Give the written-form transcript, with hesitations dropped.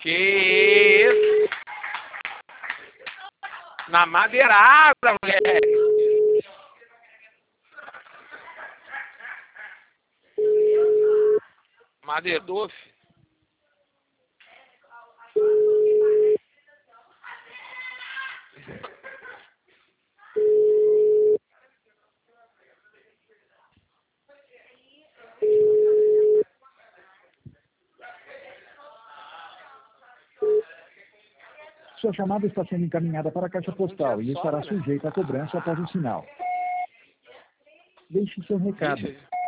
Que isso? Na madeirada, mulher. Madeirou, filho. Sua chamada está sendo encaminhada para a caixa postal e estará sujeita a cobrança após o sinal. Deixe seu recado.